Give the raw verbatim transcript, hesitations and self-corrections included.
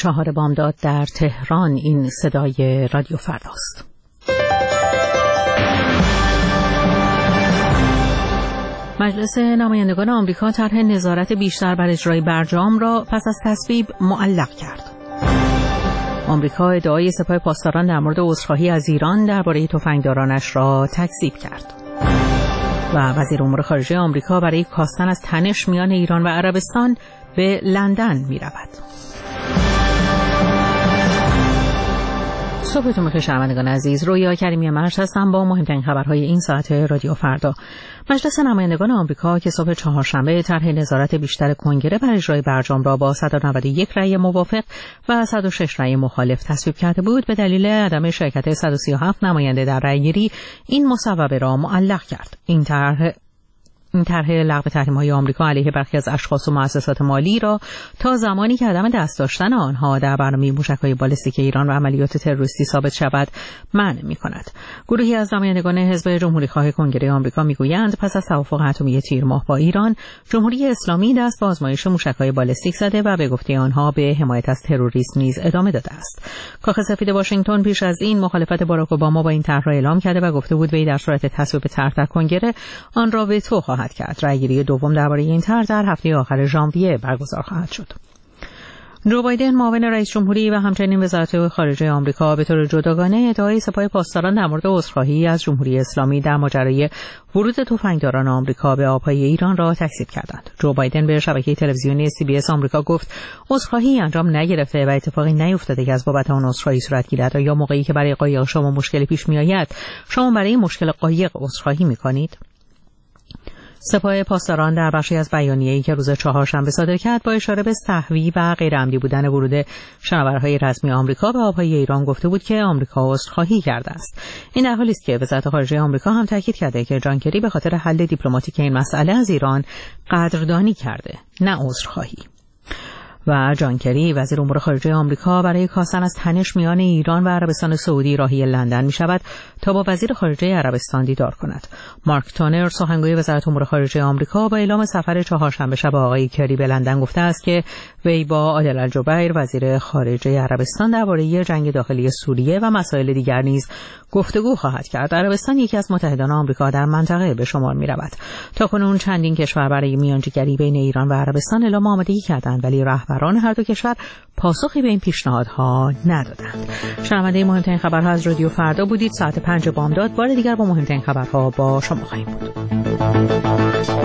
چهار بامداد در تهران. این صدای رادیو فرداست. مجلس نمایندگان آمریکا طرح نظارت بیشتر بر اجرای برجام را پس از تصویب معلق کرد. آمریکا ادعای سپاه پاسداران در مورد عذرخواهی از ایران درباره تفنگدارانش را تکذیب کرد. و وزیر امور خارجه آمریکا برای کاستن از تنش میان ایران و عربستان به لندن می رود. صبحتون بخیر شنوندگان عزیز، رویا کریمی مرش هستم با مهمترین خبرهای این ساعت رادیو فردا. مجلس نمایندگان آمریکا که صبح چهارشنبه طرح نظارت بیشتر کنگره بر اجرای برجام را با صد و نود و یک رأی موافق و صد و شش رأی مخالف تصویب کرده بود، به دلیل عدم شرکت صد و سی و هفت نماینده در رأیگیری این مصوبه را معلق کرد. این طرح این طرح لغو تحریم‌های آمریکا علیه برخی از اشخاص و مؤسسات مالی را تا زمانی که عدم دست داشتن آنها در برنامه موشک‌های بالستیک ایران و عملیات تروریستی ثابت شود منع می‌کند. گروهی از نمایندگان حزب جمهوری‌خواه کنگره آمریکا می‌گویند پس از توافق اتمی تیر ماه با ایران، جمهوری اسلامی دست به آزمایش موشک‌های بالستیک زده و به گفته آنها به حمایت از تروریسم نیز ادامه داده است. کاخ سفید واشنگتن پیش از این مخالفت باراک اوباما با این طرح را اعلام کرده و گفته بود وی در صورت تصویب طرح در کنگره آن را وتو خواهد کرد. رأیگیری دوم درباره این طرح در هفته آخر ژانویه برگزار خواهد شد. جو بایدن معاون رئیس جمهوری و همچنین وزارت خارجه آمریکا به طور جداگانه ادعای سپاه پاسداران در مورد عذرخواهی از جمهوری اسلامی در ماجرای ورود تفنگداران آمریکا به آبهای ایران را تکذیب کردند. جو بایدن به شبکه تلویزیونی سی بی اس آمریکا گفت عذرخواهی انجام نگرفته و اتفاقی نیفتاده که از بابت آن عذرخواهی صورت گیرد. یا موقعی که برای قایق شما مشکلی پیش میآید، شما برای مشکل قایق عذرخواهی میکنید؟ سپاه پاسداران در بخشی از بیانیه‌ای که روز چهارشنبه صادر کرد با اشاره به سهوی و غیرعمدی بودن ورود شناورهای رسمی آمریکا به آبهای ایران گفته بود که آمریکا عذرخواهی کرده است. این در حالی است که وزارت خارجه آمریکا هم تاکید کرده که جان کری به خاطر حل دیپلماتیک این مسئله از ایران قدردانی کرده، نه عذرخواهی. و جان کری وزیر امور خارجه آمریکا برای کاستن از تنش میان ایران و عربستان سعودی راهی لندن می شود تا با وزیر خارجه عربستان دیدار کند. مارک تونر سخنگوی وزارت امور خارجه آمریکا با اعلام سفر چهارشنبه شب آقای کری به لندن گفته است که وی با عادل الجبیر وزیر خارجه عربستان درباره جنگ داخلی سوریه و مسائل دیگر نیز گفتگو خواهد کرد. عربستان یکی از متحدان آمریکا در منطقه به شمار می رود. تاکنون چندین کشور برای میانجیگری بین ایران و عربستان اعلام آمادگی کردند، ولی رهبران هر دو کشور پاسخی به این پیشنهادها ندادند. شنونده مهمترین خبرها از رادیو فردا بودید. ساعت پنج بامداد بار دیگر با مهمترین خبرها با شما خواهیم بود.